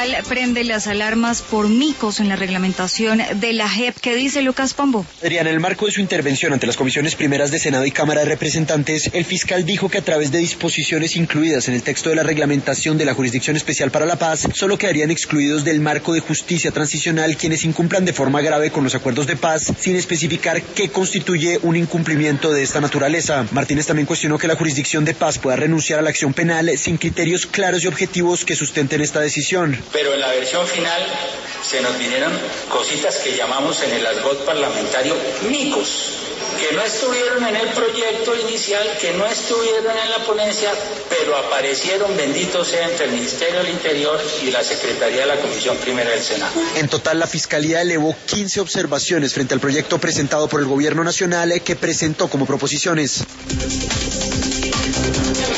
fiscal prende las alarmas por micos en la reglamentación de la JEP. ¿Qué dice Lucas Pombo? Adriana, en el marco de su intervención ante las comisiones primeras de Senado y Cámara de Representantes, el fiscal dijo que a través de disposiciones incluidas en el texto de la reglamentación de la Jurisdicción Especial para la Paz, solo quedarían excluidos del marco de justicia transicional quienes incumplan de forma grave con los acuerdos de paz, sin especificar qué constituye un incumplimiento de esta naturaleza. Martínez también cuestionó que la jurisdicción de paz pueda renunciar a la acción penal sin criterios claros y objetivos que sustenten esta decisión. Pero en la versión final se nos vinieron cositas que llamamos en el argot parlamentario micos, que no estuvieron en el proyecto inicial, que no estuvieron en la ponencia, pero aparecieron, bendito sea, entre el Ministerio del Interior y la Secretaría de la Comisión Primera del Senado. En total, la Fiscalía elevó 15 observaciones frente al proyecto presentado por el Gobierno Nacional que presentó como proposiciones.